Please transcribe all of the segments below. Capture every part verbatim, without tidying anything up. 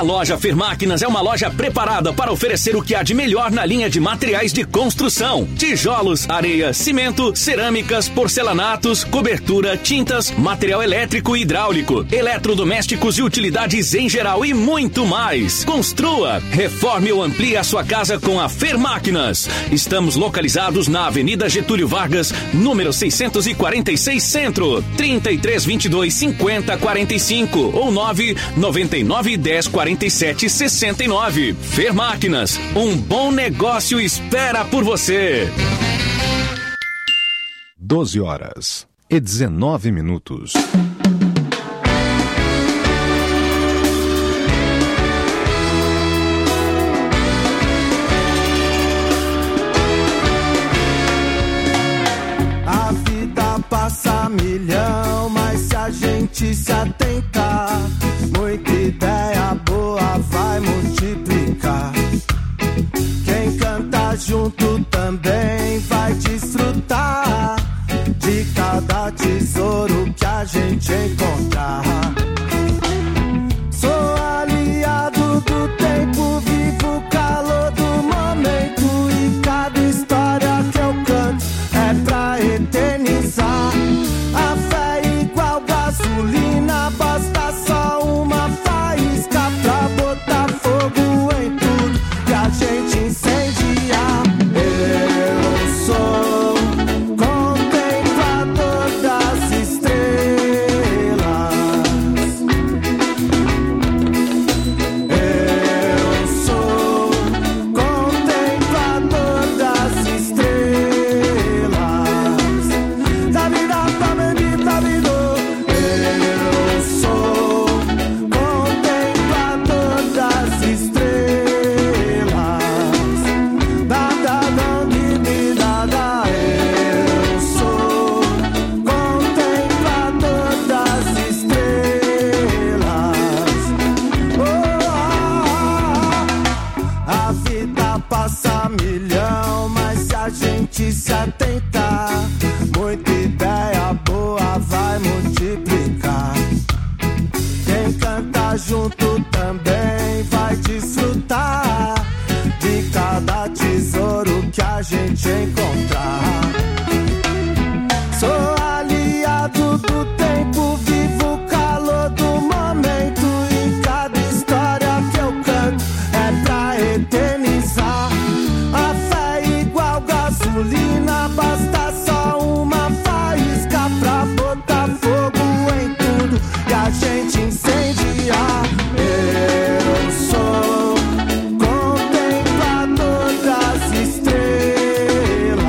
loja Fermáquinas é uma loja preparada para oferecer o que há de melhor na linha de materiais de construção: tijolos, areia, cimento, cerâmicas, porcelanatos, cobertura, tintas, material elétrico e hidráulico, eletrodomésticos e utilidades em geral e muito mais. Construa, reforme ou amplie a sua casa com a Fermáquinas. Estamos localizados na Avenida Getúlio Vargas, número seiscentos e quarenta e seis Centro, trinta e três, vinte e dois, cinquenta, quarenta e cinco ou nove noventa e nove, dez, quarenta e sete, sessenta e nove. Fermáquinas, um bom negócio espera por você. doze horas e dezenove minutos. A vida passa milhão, mas se a gente se atentar, muita ideia boa vai multiplicar. Quem canta junto também vai desfrutar de cada tesouro que a gente encontrar. Sou aliado do tempo, vivo o calor do momento, e cada história que eu canto é pra eternizar. A fé é igual gasolina, basta só uma faísca pra botar fogo em tudo que a gente incendiar. Eu sou contemplador das estrelas. Eu sou contemplador das estrelas. Da vida pra bendita vida. Eu sou contemplador das estrelas. Da da da de me da da. Eu sou contemplador das estrelas. Oh, ah, ah. A vida passa milhão, mas se a gente se atentar, muita ideia boa vai multiplicar. Quem canta junto também vai desfrutar de cada tesouro que a gente encontrar. Sou aliado do tempo, vivo o calor do momento, e cada história que eu canto é pra eternizar. A fé é igual gasolina, basta só uma faísca pra botar fogo em tudo e a gente incendiar. Eu sou contemplador das estrelas.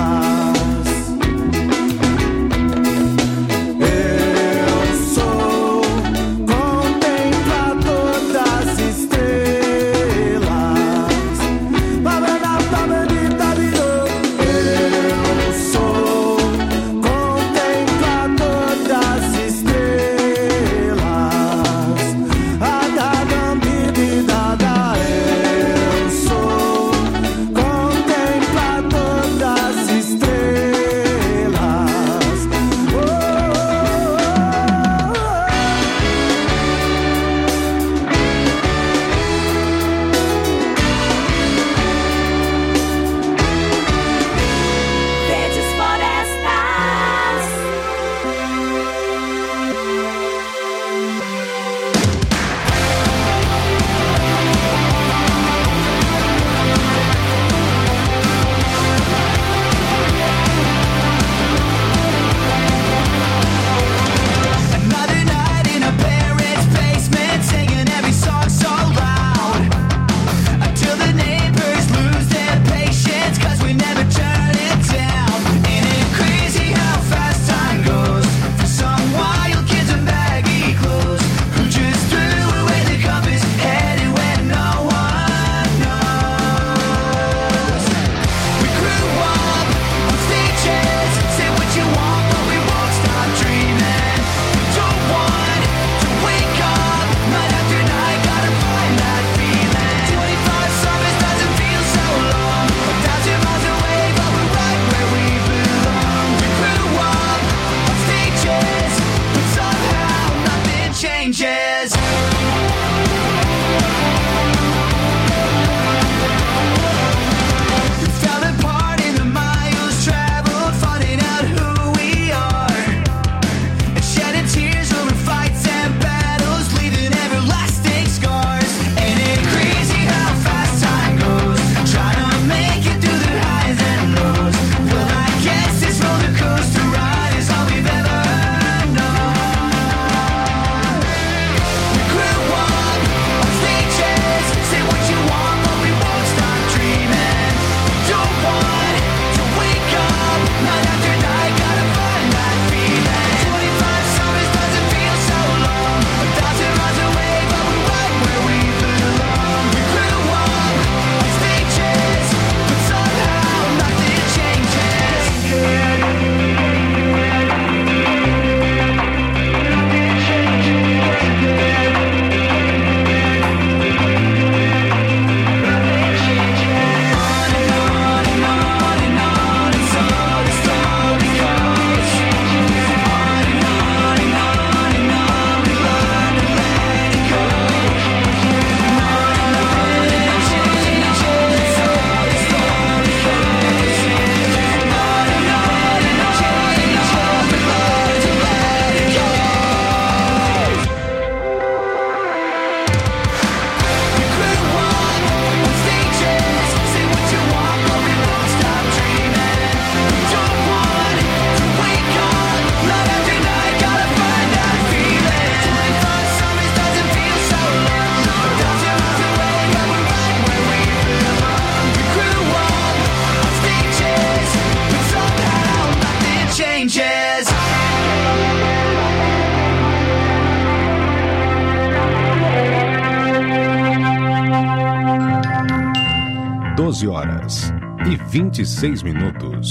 doze horas e vinte e seis minutos.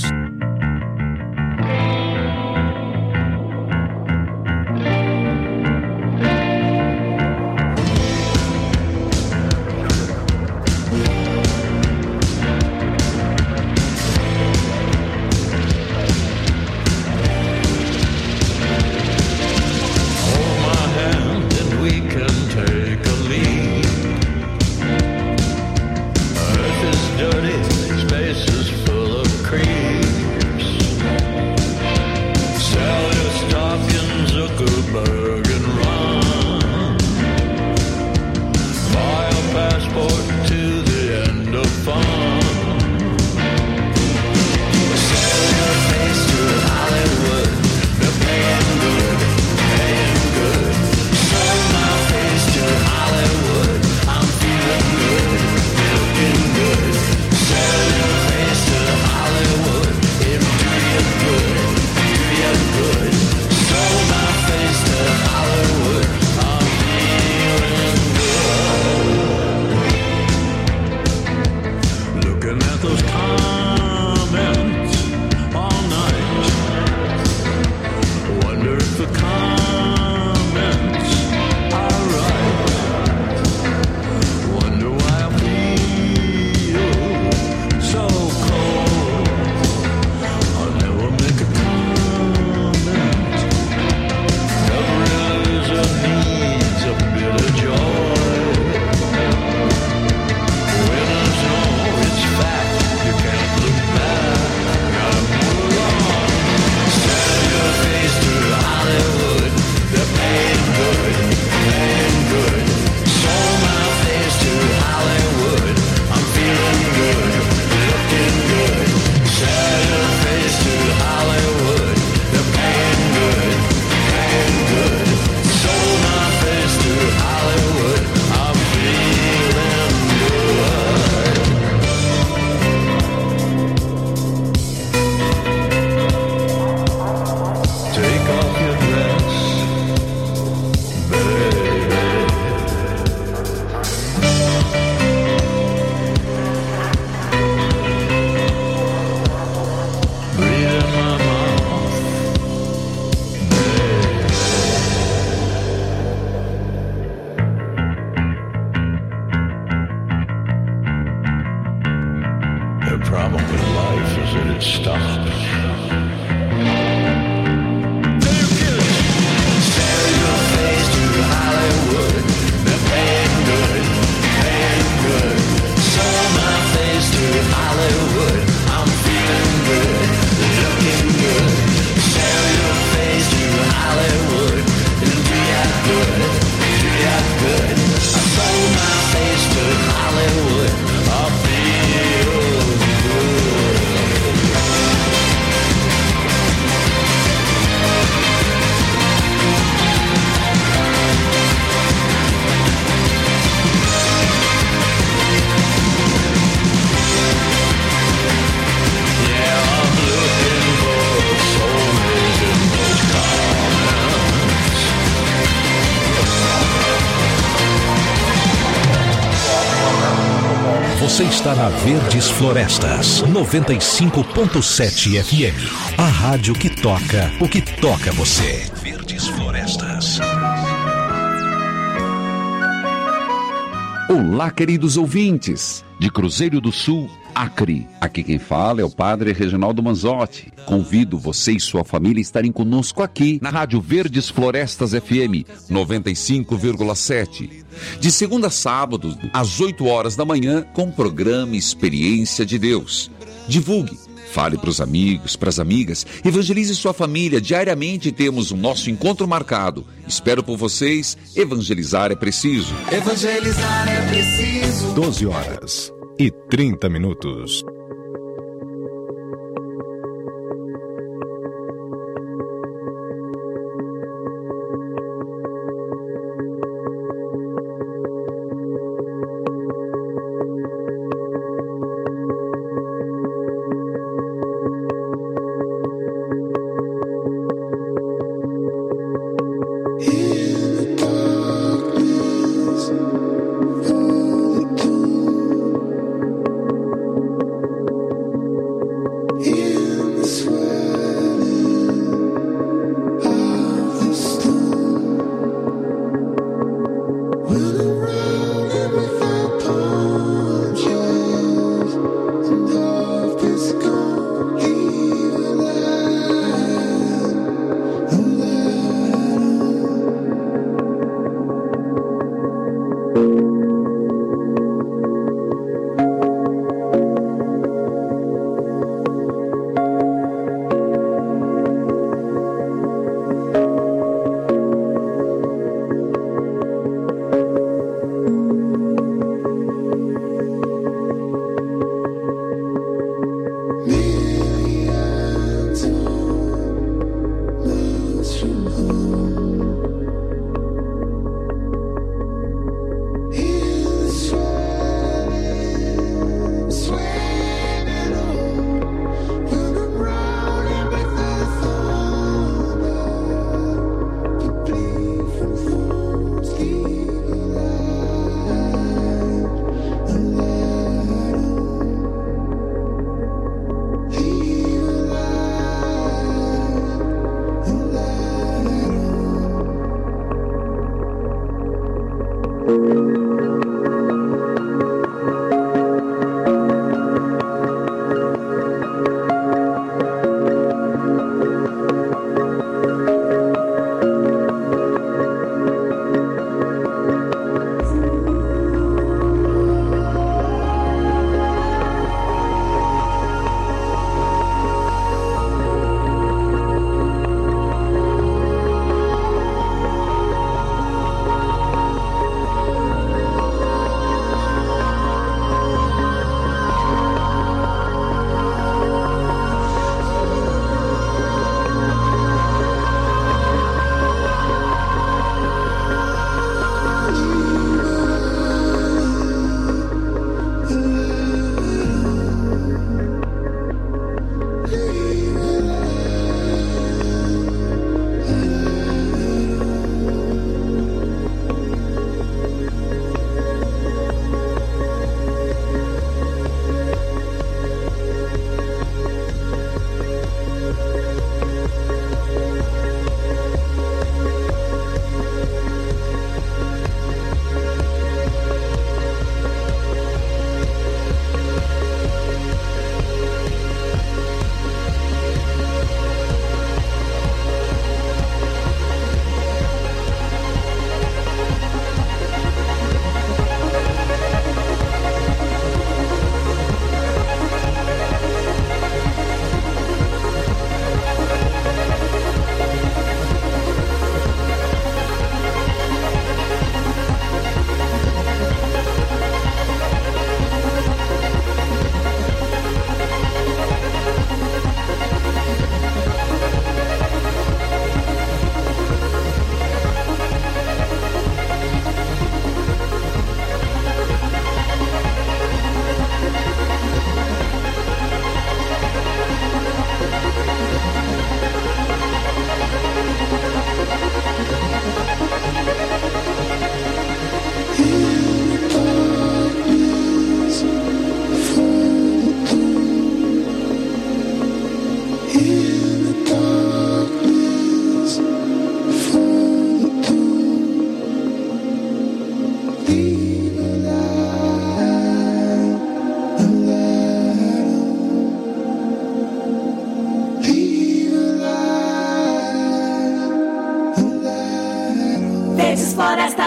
Você está na Verdes Florestas, noventa e cinco ponto sete F M. A rádio que toca o que toca você. Verdes Florestas. Olá, queridos ouvintes, de Cruzeiro do Sul, Acre. Aqui quem fala é o Padre Reginaldo Manzotti. Convido você e sua família a estarem conosco aqui na Rádio Verdes Florestas F M noventa e cinco vírgula sete. De segunda a sábado, às oito horas da manhã, com o programa Experiência de Deus. Divulgue, fale para os amigos, para as amigas, evangelize sua família. Diariamente temos o nosso encontro marcado. Espero por vocês. Evangelizar é preciso. Evangelizar é preciso. doze horas e trinta minutos.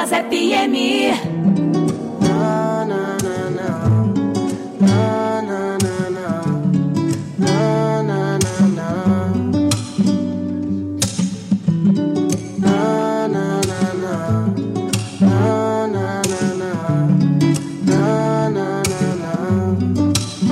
Florestas F M. Na, na, na, na. Na, na, na, na. Na, na, na, na. Na, na, na, na. Na, na, na, na. Na, na, na, na.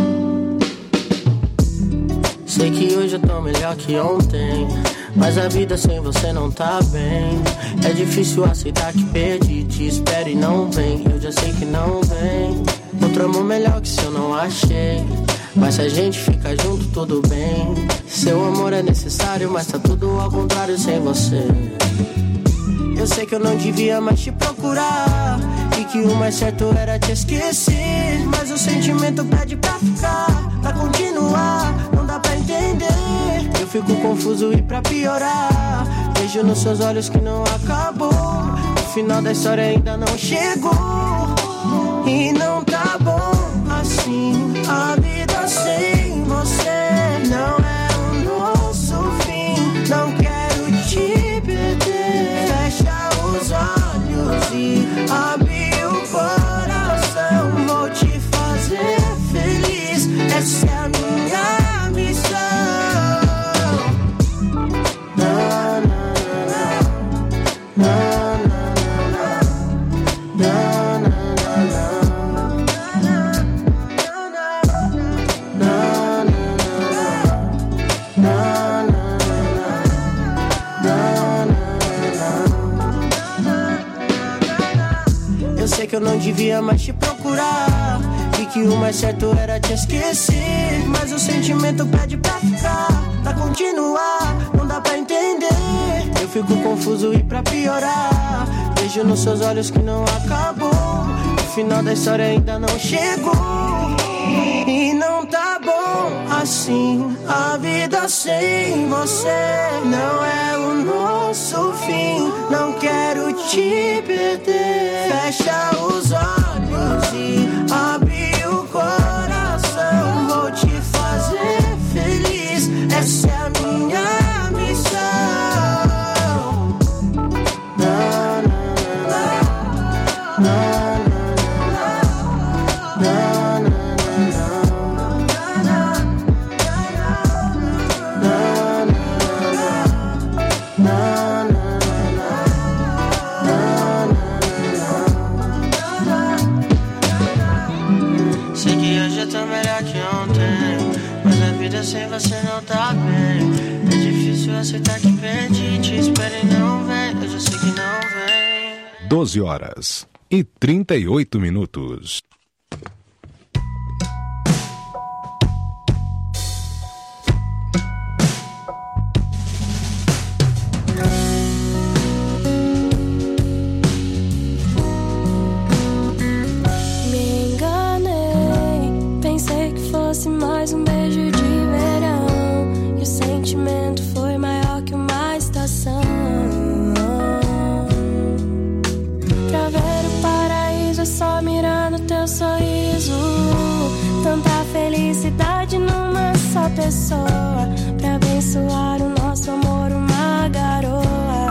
Sei que hoje eu tô melhor que ontem, mas a vida sem você não tá bem. É difícil aceitar que perdi, te espero e não vem. Eu já sei que não vem outro amor melhor que seu não achei. Mas se a gente fica junto tudo bem. Seu amor é necessário, mas tá tudo ao contrário sem você. Eu sei que eu não devia mais te procurar e que o mais certo era te esquecer, mas o sentimento pede pra ficar, pra continuar, não dá pra entender. Eu fico confuso e pra piorar, vejo nos seus olhos que não acabou. O final da história ainda não chegou e não tá bom assim. A vida sem você não é o nosso fim. Não quero te perder. Fecha os olhos e abre o coração. Vou te fazer feliz. Essa é a minha missão. Na, na, na, na. Que eu não devia mais te procurar e que o mais certo era te esquecer, mas o sentimento pede pra ficar, pra continuar, não dá pra entender. Eu fico confuso e pra piorar, vejo nos seus olhos que não acabou. O final da história ainda não chegou e não tá bom assim. A vida sem você não é o nosso fim. Não quero te perder. Fecha os olhos e abre o coração. Vou te fazer feliz. Essa é a minha missão. Na, na, na, na, na, na, na. Sem você não tá bem. É difícil aceitar que perdi. Te espero e não vem. Eu já sei que não vem. doze horas e trinta e oito minutos. Me enganei. Pensei que fosse mais um beijo de o sentimento foi maior que uma estação. Pra ver o paraíso é só mirando teu sorriso. Tanta felicidade numa só pessoa. Pra abençoar o nosso amor, uma garoa.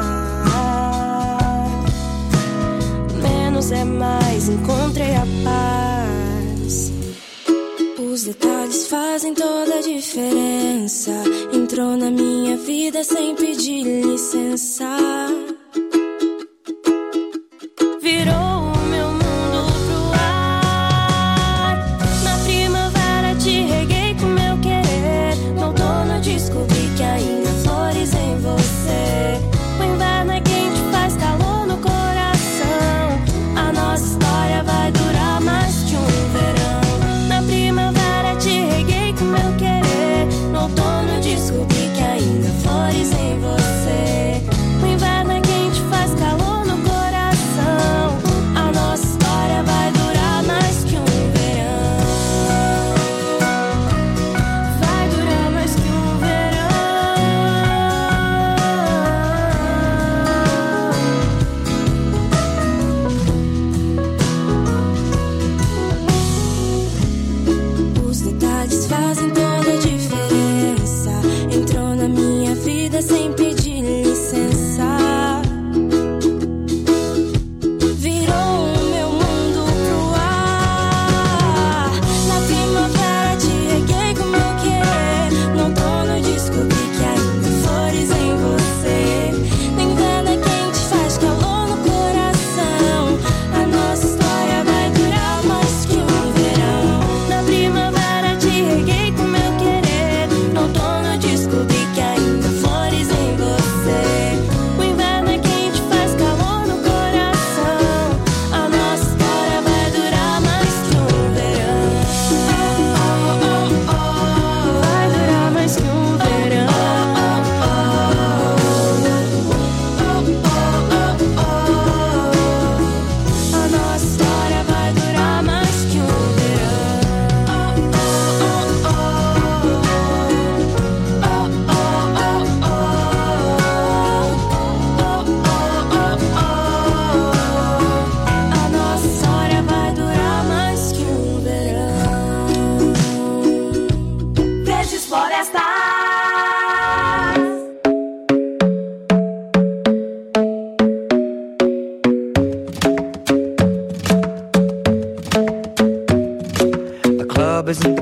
Menos é mais, encontrei a paz. Os detalhes fazem toda a diferença. Entrou na minha vida sem pedir licença. Virou o meu mundo pro ar. Na primavera te reguei com meu querer. No outono descobri que ainda há flores em você. O inverno é quente, faz calor no coração. A nossa história vai durar mais de um verão. Na primavera te reguei com meu querer. No outono descobri que ainda há flores em você. O inverno é quente, faz calor no coração. A nossa história vai durar mais que um verão. Vai durar mais que um verão. Os detalhes fazem toda a diferença. Entrou na minha vida sem pedir licença.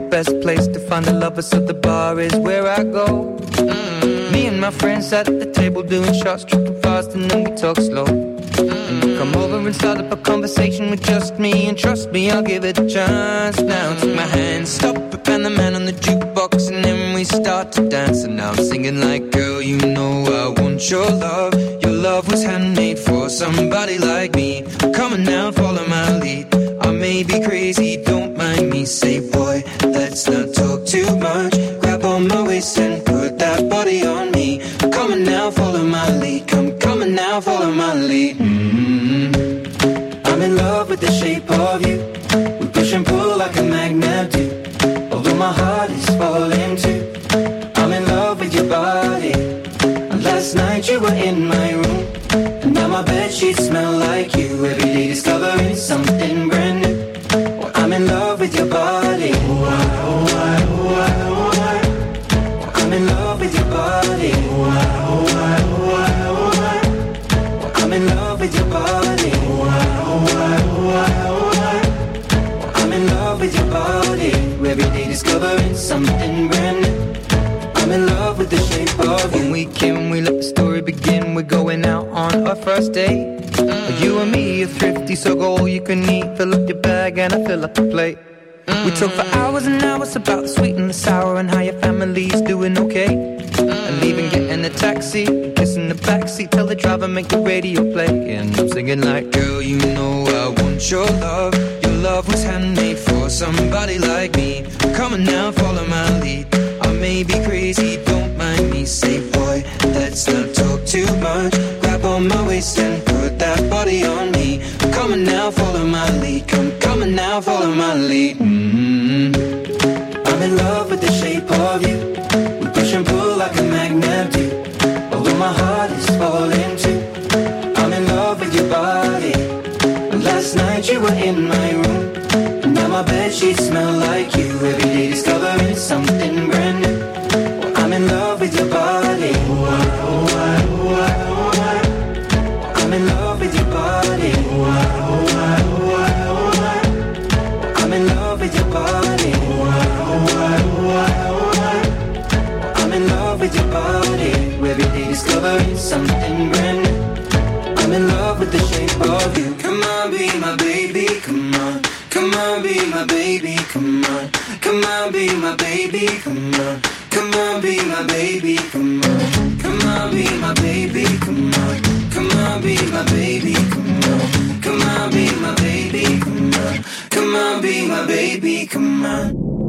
best place to find a lover, so the bar is where I go. Mm-hmm. Me and my friends at the table doing shots, tripping fast, and then we talk slow. Mm-hmm. And you come over and start up a conversation with just me, and trust me, I'll give it a chance. Now take my hand, stop it, and the man on the jukebox, and then we start to dance. And now I'm singing like, girl, you know I want your love. Your love was handmade for somebody like me. Come on now, follow my lead. I may be crazy, don't mind me. Say, boy, let's not talk too much. Grab on my waist and put that body on me. Come on now, follow my lead. Come, come on now, follow my lead. Mm-hmm. I'm in love with the shape of you. We push and pull like a magnet do. Although my heart is falling too. I'm in love with your body. Last night you were in my room, and now my bedsheets smell like you. Every day discovering something brand new. Well, I'm in love with your body. Oh, I, oh, I, oh, I, oh, I. Well, I'm in love with your body. Oh, I, oh, I, oh, I, oh, I. Well, I'm in love with your body. Oh, I, oh, I, oh, I, oh, I. Well, I'm in love with your body. Every day discovering something brand new. I'm in love with the shape of you. When we came, we let the story begin. We're going out on our first date. Mm. You and me are thrifty, so go all you can eat. Fill up your bag and I fill up the plate. Mm. We talk for hours and hours about the sweet and the sour, and how your family's doing okay. Mm. And even getting a taxi, kissing the backseat, tell the driver make the radio play. And I'm singing like, girl, you know I want your love. Your love was handmade for somebody like me. Come on now, follow my lead. I may be crazy, don't mind me. Say, boy, let's not talk too much. Grab on my waist and put that body on me. Come on now, follow my lead. Come, come on now, follow my lead. Mm-hmm. I'm in love with the shape of you. We push and pull like a magnet do. Although my heart is falling too. I'm in love with your body. Last night you were in my room, and now my bedsheets smell like you. Every day discovering something brand new. Well, I'm in love with your body. Oh, I, oh, I, oh, I, oh, I. I'm in love with your body. Oh, I, oh, I, oh, I, oh, I. I'm in love with your body. Oh, I, oh, I, oh, I, oh, I. I'm in love with your body. Every day discovering something brand new. I'm in love with the shape of you. Come on, be my baby, come on. Come on, be my baby, come on. Come on, be my baby, come on. Come on, be my baby, come on. Come on, be my baby, come on. Come on, be my baby, come on. Come on, be my baby, come on. Come on, be my baby, come on.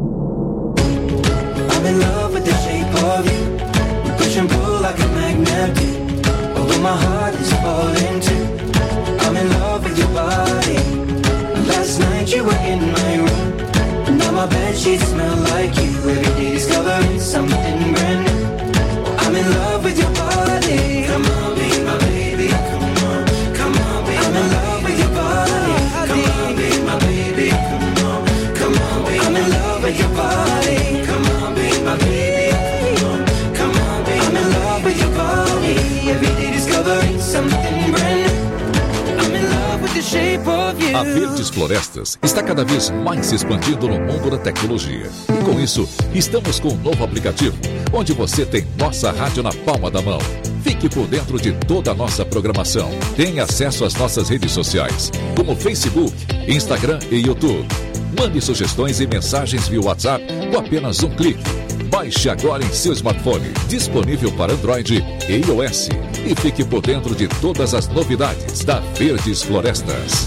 I'm in love with the shape of you. We push and pull like a magnet do. Although my heart is falling too. I'm in love with your body. Last night you were in my room, and now my bedsheets smell like you. Every day discovering something brand new. I'm in love with your body. Come on, be my baby. Come on, come on, be I'm in love with your body. Come on, be my baby. Come on, come on, be I'm in love with your body. Come on, be my baby. Come on, come on, be I'm in love with your body. Every day discovering something brand new. A Verdes Florestas está cada vez mais se expandindo no mundo da tecnologia. E com isso, estamos com um novo aplicativo, onde você tem nossa rádio na palma da mão. Fique por dentro de toda a nossa programação. Tenha acesso às nossas redes sociais, como Facebook, Instagram e YouTube. Mande sugestões e mensagens via WhatsApp com apenas um clique. Baixe agora em seu smartphone, disponível para Android e iOS. E fique por dentro de todas as novidades da Verdes Florestas.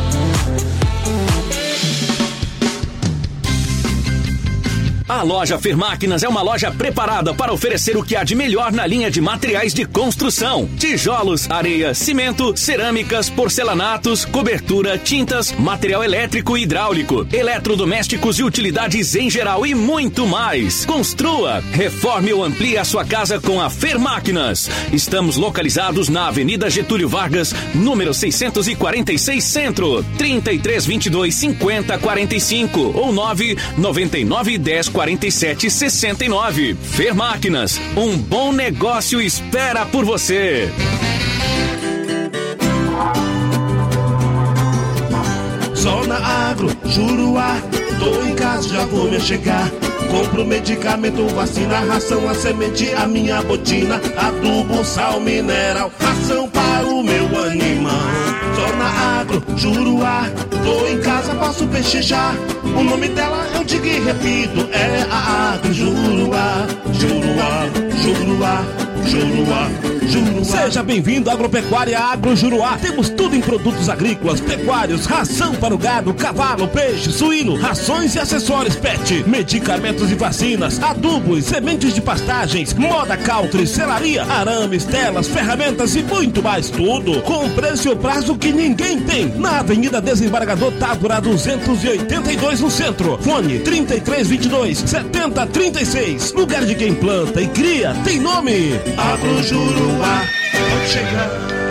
A loja Fermáquinas é uma loja preparada para oferecer o que há de melhor na linha de materiais de construção: tijolos, areia, cimento, cerâmicas, porcelanatos, cobertura, tintas, material elétrico e hidráulico, eletrodomésticos e utilidades em geral e muito mais. Construa, reforme ou amplie a sua casa com a Fermáquinas. Estamos localizados na Avenida Getúlio Vargas, número seiscentos e quarenta e seis Centro, trinta e três, vinte e dois, cinquenta, quarenta e cinco ou nove noventa e nove, dez, quarenta e sete, sessenta e nove. Fermáquinas, um bom negócio espera por você. Só na Agro, Juruá. Tô em casa, já vou me chegar. Compro medicamento, vacina, ração, a semente, a minha botina, adubo, sal, mineral, ração para o meu animal. Só na Agro, Juruá. Tô em casa, posso peixejar. O nome dela eu digo e repito, é a Agro, Juruá. Juruá, Juruá, Juruá, Juruá. Seja bem-vindo à Agropecuária Agro Juruá. Temos tudo em produtos agrícolas, pecuários, ração para o gado, cavalo, peixe, suíno, rações e acessórios pet, medicamentos e vacinas, adubos, sementes de pastagens, moda country, selaria, arames, telas, ferramentas e muito mais. Tudo com preço e prazo que ninguém tem. Na Avenida Desembargador Távora duzentos e oitenta e dois no centro. Fone trinta e três, vinte e dois, setenta, trinta e seis. Lugar de quem planta e cria tem nome. Agro Juruá. Pode chegar.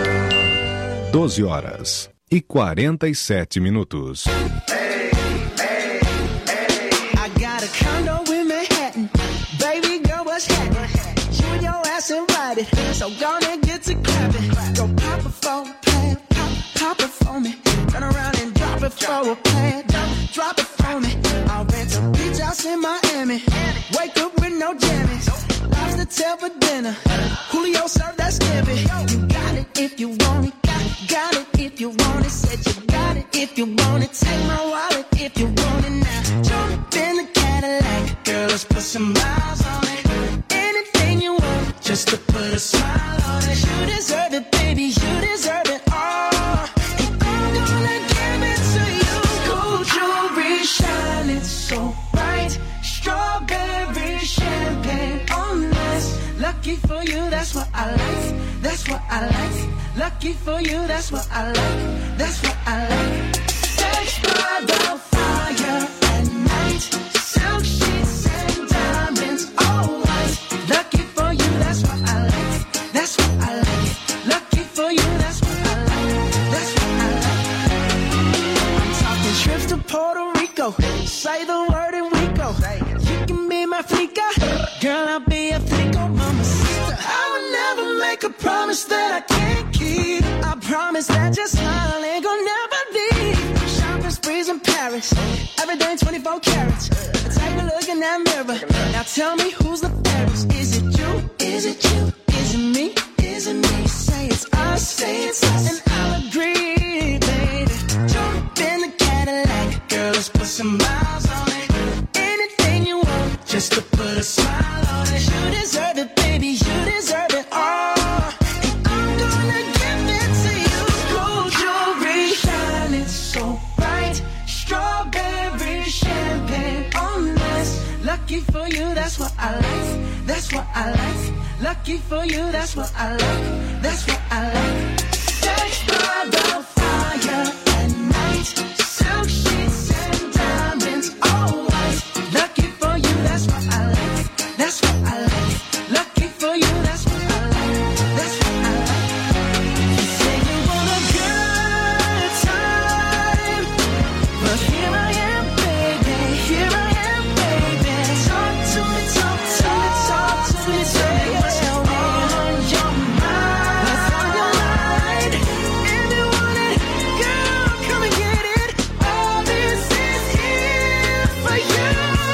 doze horas e quarenta e sete minutos. Hey, hey, hey. I got a condo in Manhattan. Baby girl, what's happening? You and your ass invited, so gonna get to clapping. Go pop it for a plan, pop, pop it for me. Turn around and drop it for a plan, drop, drop it for me. I'll rent a beach house in Miami. Wake up with no jammies. Lobster tail for dinner. Julio served that scampi. You got it if you want it. Got, got it if you want it. Said you got it if you want it. Take my wallet if you want it now. Jump in the Cadillac. Girl, let's put some miles on it. Anything you want, just to put a smile on it. You deserve it, baby. You deserve it all. And I'm gonna give it to you. Gold jewelry shining so bright. Strawberry champagne on us. Lucky for you, that's what I like. That's what I like. Lucky for you, that's what I like. That's what I like. Sex by the fire at night. Silk sheets and diamonds, all white. Lucky for you, that's what I like. That's what I like. Lucky for you, that's what I like. That's what I like. I'm talking trips to Puerto Rico. Say the word and we go. You can be my flica. Girl, I'll be a flico, mama sister. I would never make a promise that I can't keep. I promise that your smile ain't gonna never leave. Shopping sprees in Paris. Everything twenty-four carats. Take a look in that mirror. Now tell me who's the fairest. Is it you? Is it you? Is it me? Is it me? Say it's us. Say it's us. And I'll agree, baby. Jump in the Cadillac. Girl, let's put some miles on it. Anything you want, just to put a smile on it. You deserve it, baby. You deserve it all. And I'm gonna give it to you. Gold jewelry shining so bright. Strawberry champagne on us. Lucky for you, that's what I like. That's what I like. Lucky for you, that's what I like. That's what I like. Sex by the fire at night. Silk sheets and diamonds, all white. Lucky for you, that's what I like. That's what I like. Lucky for you, that's what I like. That's what I like. You say you want a good time, but here I am, baby. Here I am, baby. Talk to me, talk to me, talk to me, tell me what's on your mind. What's on your mind? If you want it, girl, come and get it. All this is here for you.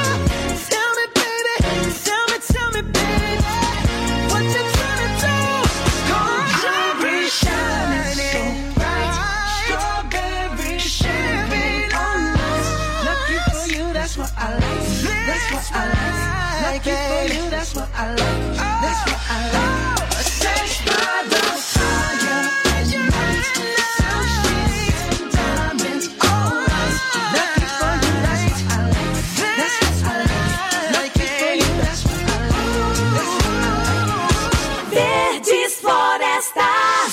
Tell me, baby, tell me, tell me, baby, what you tryna do? Gold jewelry shining so bright. Strawberry champagne on us. Lucky for you, that's what I like. That's what I like. Lucky for you, that's what I like. That's what I like. Sex by the fire at night. Silk sheets and diamonds, all white. Lucky for you, that's what I like. That's what I like. Lucky for you, that's what I like. That's what I like. Verdes Florestas.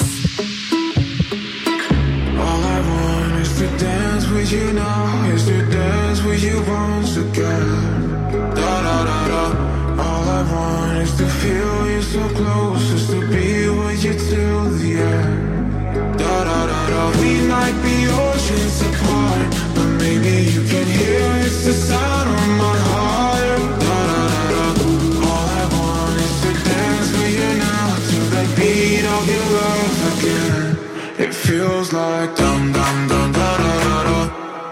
All I want is to dance with you now, is to dance with you once again. Da da da da. All I want is to feel you so close, is to be with you till the end. Da da da da. We might be oceans apart, but maybe you can hear it's the sound of my heart. Da da da da. All I want is to dance with you now, to the beat of your love again. It feels like dum dum dum da da da da.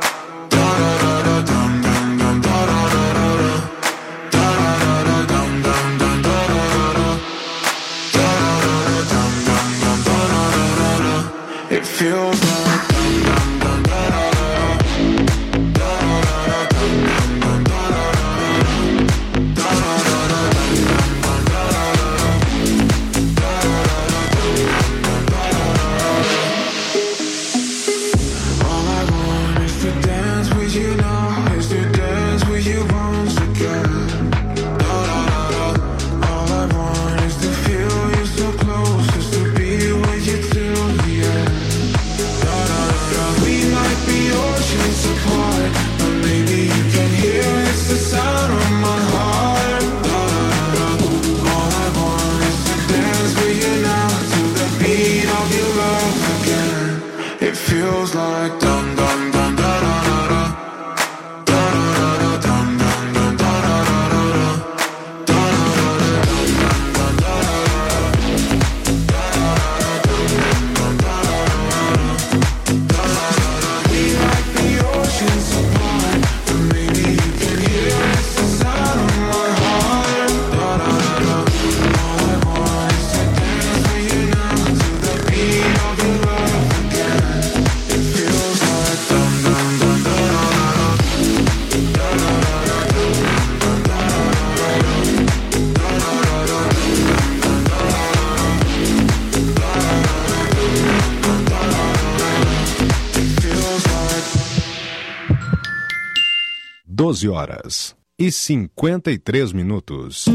doze horas e cinquenta e três minutos.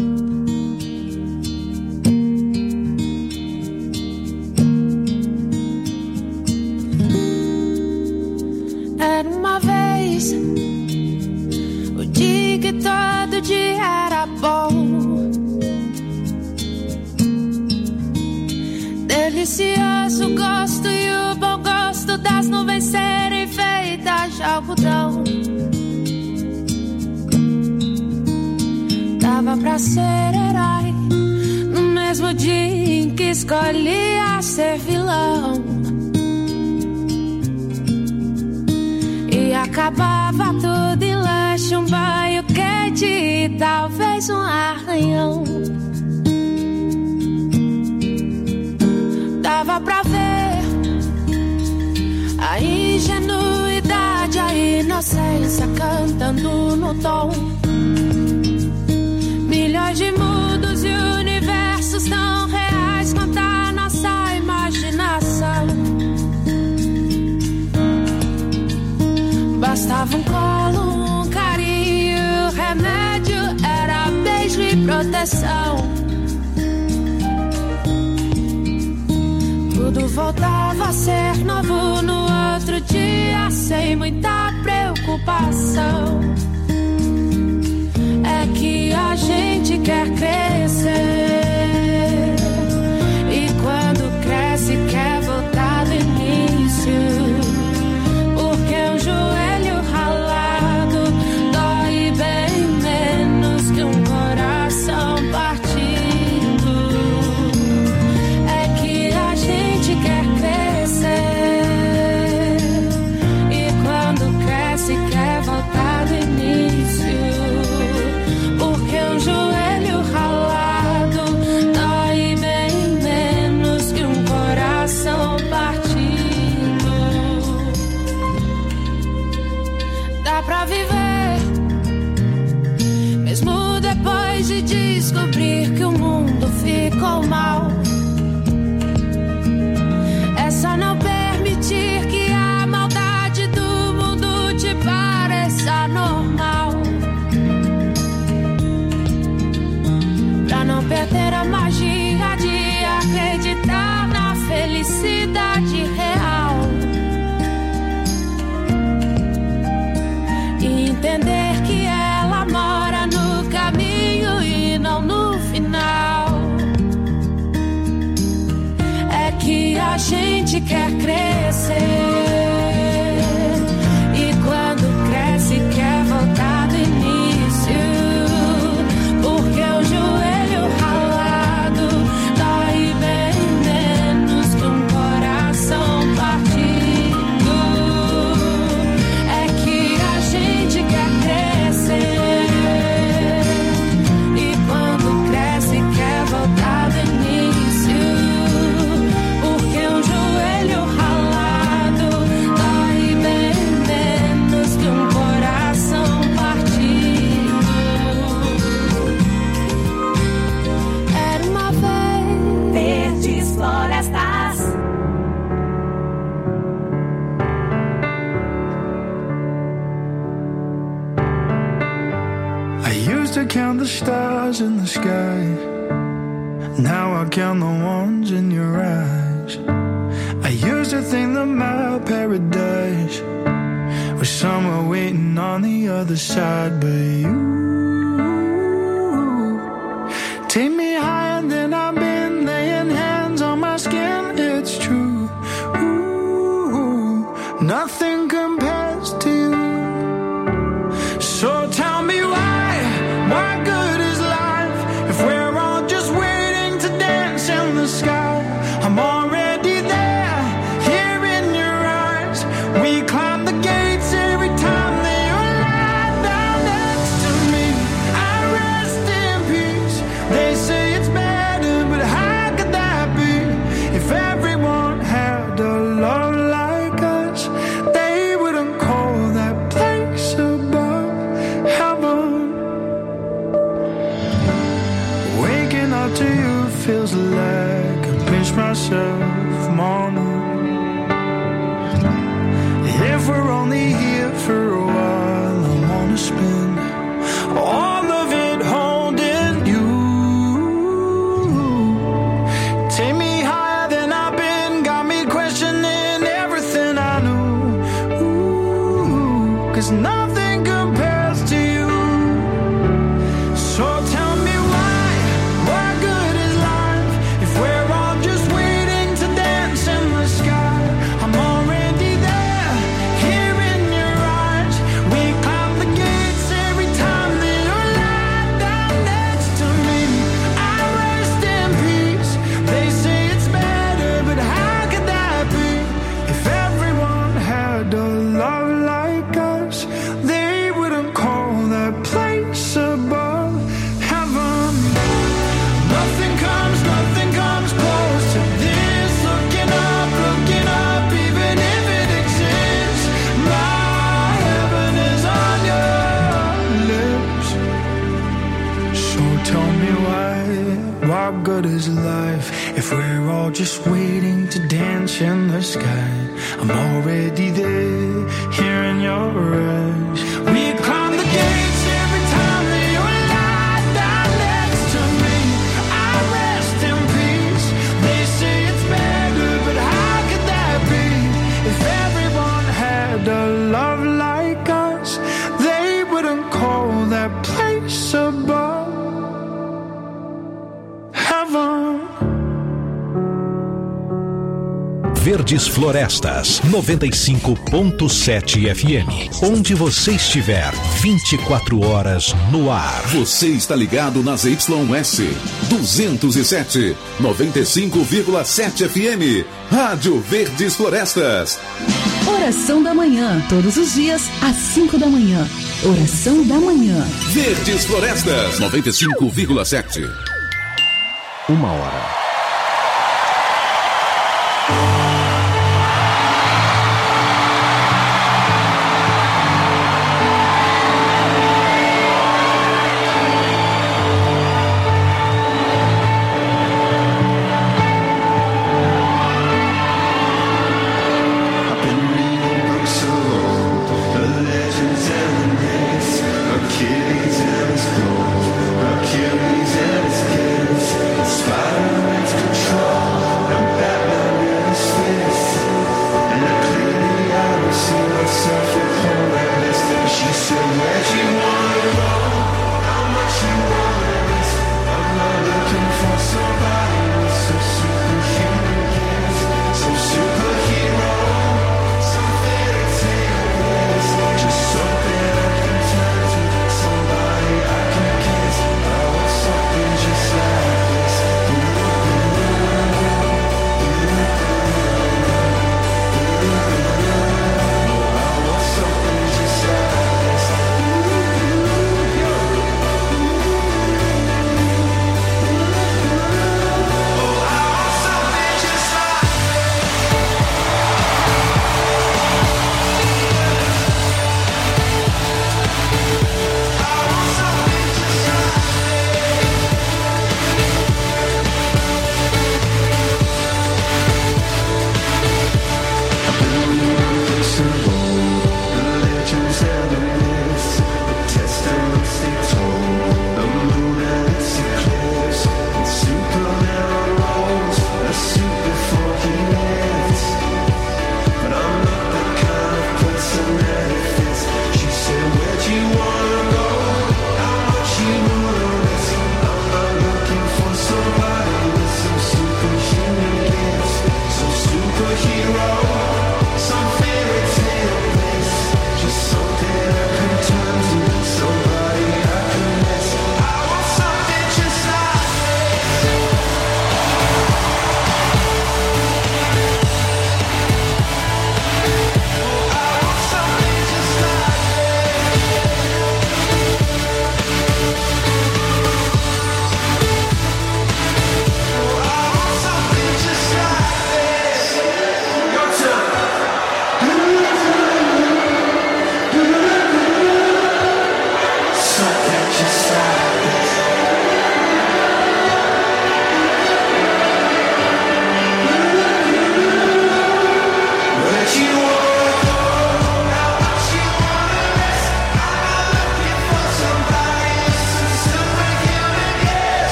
Era uma vez o dia que todo dia era bom, delicioso gosto e o bom gosto das nuvens serem feitas de algodão. Dava pra ser herói no mesmo dia em que escolhia ser vilão. E acabava tudo em lanche, um banho quente e talvez um arranhão. Dava pra ver a ingenuidade, a inocência cantando no tom. Milhões de mundos e universos tão reais quanto a nossa imaginação. Bastava um colo, um carinho, remédio era beijo e proteção. Tudo voltava a ser novo no outro dia, sem muita preocupação. É que a gente quer crescer, e quando cresce quer voltar do início, porque um joelho ralado dói bem menos que um coração partido. É que a gente quer crescer, e quando cresce quer voltar do início, porque um joelho ralado dói bem menos que um coração partido. Dá pra viver, mesmo depois de descobrir que o mundo ficou mal. É só não permitir que a maldade do mundo te pareça normal, pra não perder a magia de acreditar na felicidade real, e entender que ela mora no caminho e não no final. É que a gente quer crescer, e quando cresce quer voltar do início, porque o joelho ralado dói bem menos que um coração partido. É que a gente quer crescer, e quando cresce quer voltar do início, porque um joelho ralado dói bem menos que um coração partido. Era uma vez verdes florestas. I used to count the stars in the sky. Now I count the ones in your eyes. I used to think that my paradise was somewhere waiting on the other side, but you take me higher than I've been, laying hands on my skin. It's true. Ooh, nothing compares to you. So tell me why, what good is life if we're all just waiting to dance in the sky? I'm already there, here in your eyes. We climb the gates every time that you lie down next to me. I rest in peace. They say it's better, but how could that be? If everyone had a love like us, they wouldn't call that place above heaven. Waking up to you feels like I pinch myself morning. If we're only here for a while, I wanna spend Tell me why, what good is life if we're all just waiting to dance in the sky? I'm already there, here in your eyes. We climb the gates every time that you lie down next to me. I rest in peace. They say it's better, but how could that be? If everyone had a love like us, they wouldn't call that place above heaven. Verdes Florestas, noventa e cinco ponto sete F M. Onde você estiver, vinte e quatro horas no ar. Você está ligado nas Y S duzentos e sete, noventa e cinco vírgula sete F M. Rádio Verdes Florestas. Oração da manhã, todos os dias, às cinco da manhã. Oração da manhã. Verdes Florestas, noventa e cinco vírgula sete. Uma hora. Achilles and his kids, Spider-Man.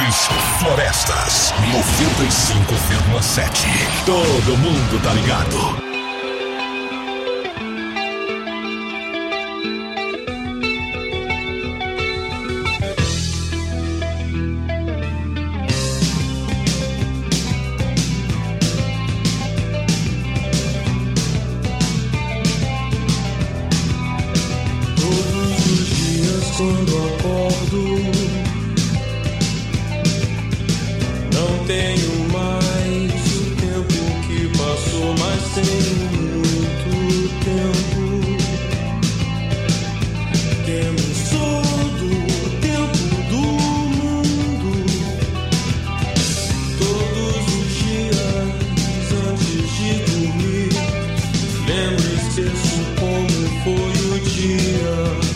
Verdes Florestas, noventa e cinco vírgula sete. Todo mundo tá ligado. Quando acordo, não tenho mais o tempo que passou, mas tenho muito tempo. Temos todo o tempo do mundo. Todos os dias antes de dormir, lembro e esqueço como foi o dia.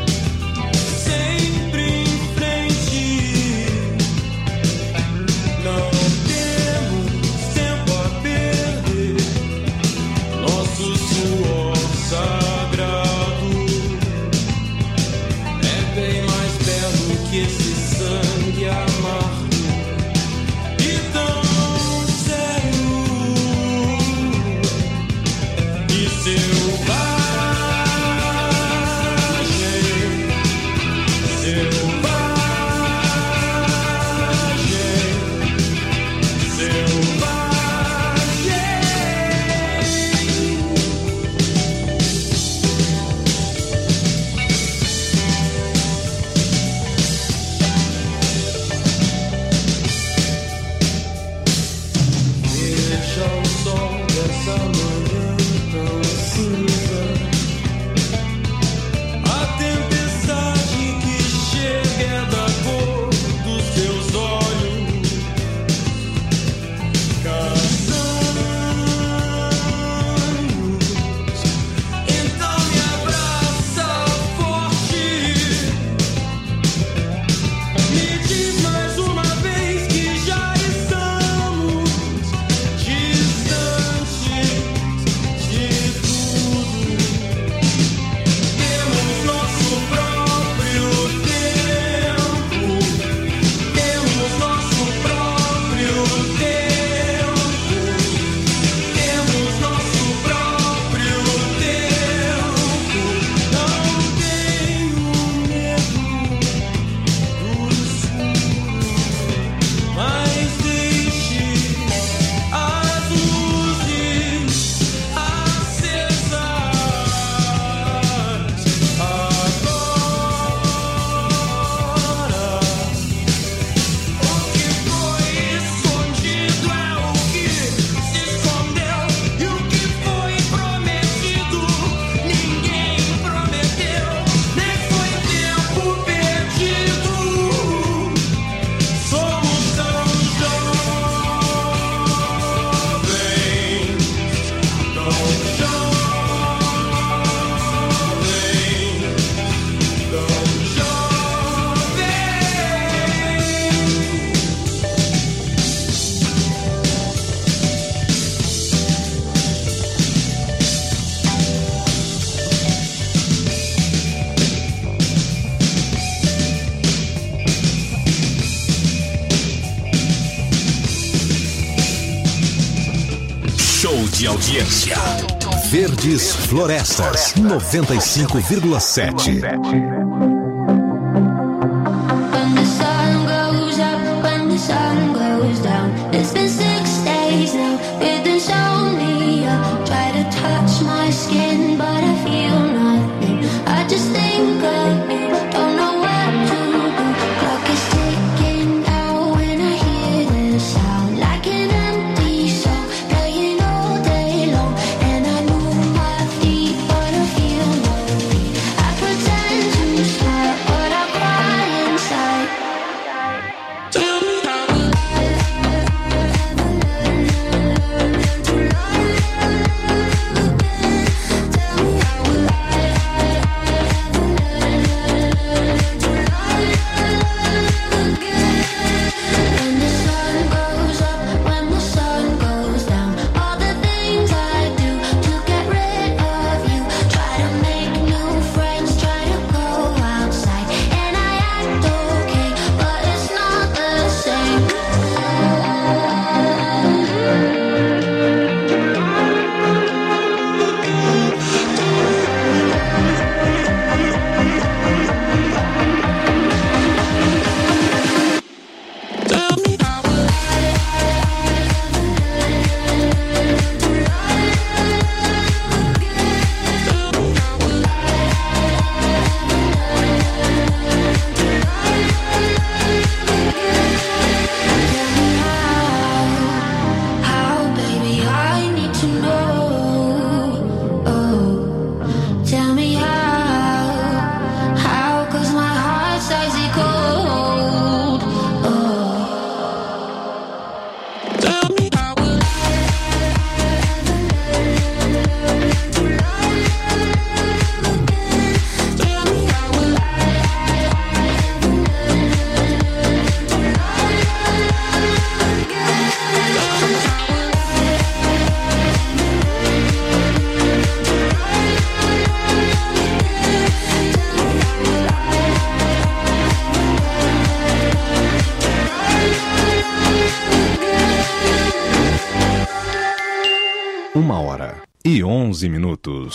De audiência. Verdes Florestas, noventa e cinco vírgula sete. Tell me how doze minutos.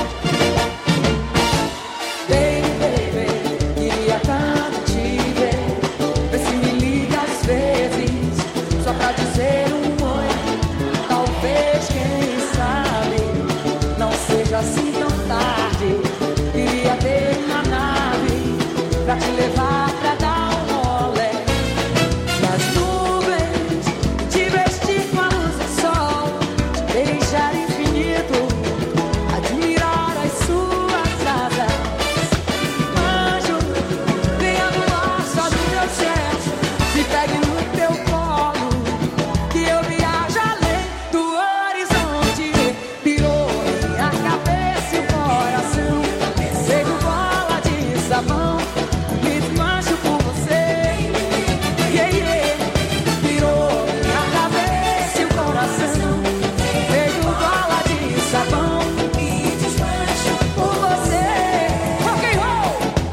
Baby, baby, queria tanto te ver. Vê se me liga às vezes, só pra dizer um oi. Talvez, quem sabe, não seja assim tão tarde. Queria ter uma nave pra te levar pra dar um rolê. Nas nuvens, te vestir com a luz do sol, te beijar infinito, admirar as suas asas. Anjo, venha voar só do meu céu, me pegue no teu colo, que eu viajo além do horizonte. Pirou minha cabeça e o coração, pego bola de sabão, me desmancho por você. Yeah, yeah. Pirou minha cabeça e o coração, pego bola de sabão, me desmancho por você. Rock and roll!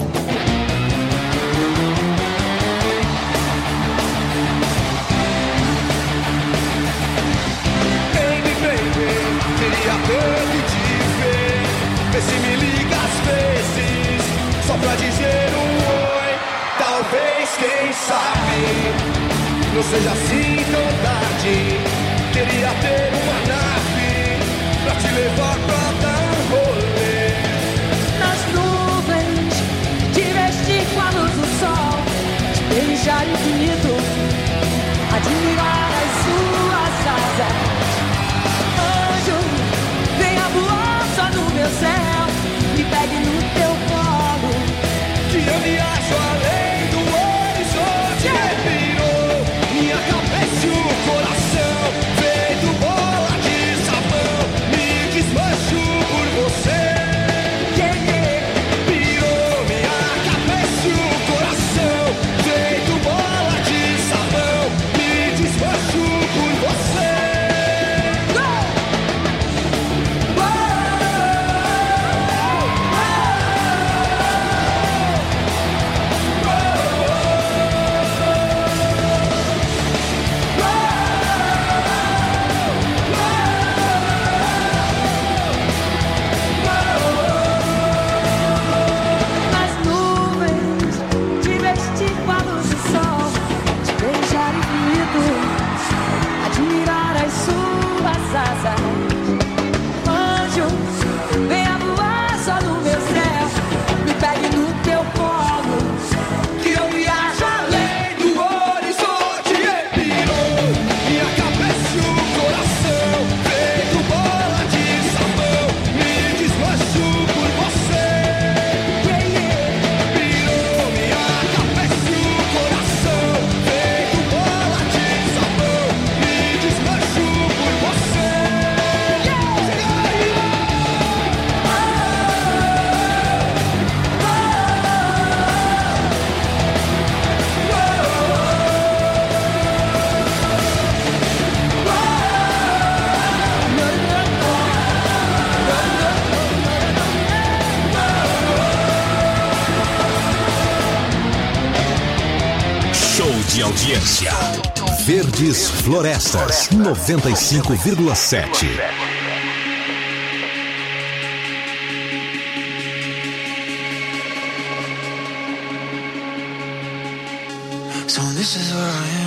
Baby, baby, queria tanto te ver. Vê se me liga às vezes, só pra dizer um oi. Talvez, quem sabe, não seja assim tão tarde. Queria ter uma nave pra te levar pra dar um rolê. Nas nuvens, te vestir com a luz do sol, te beijar infinito, admirar as suas asas. Anjo, venha voar só no meu céu, me pegue no teu colo, Que eu viajo além do horizonte. Pirou minha cabeça e o coração, feito bola de sabão, me desmancho por você. yeah, yeah. Pirou minha cabeça e o coração, feito bola de sabão, me desmancho por você. Nas nuvens, te vestir com a luz do sol, te beijar infinito, admirar as suas asas. Anjo, venha voar só no meu céu, me pegue no teu colo, Que eu viajo além do horizonte. Pirou minha cabeça e o coração, feito bola de sabão, me desmancho por você. yeah, yeah. Pirou minha cabeça e o coração, feito bola de sabão, me desmancho por você. Show de audiência. Verdes Florestas, noventa e cinco vírgula sete. So this is where I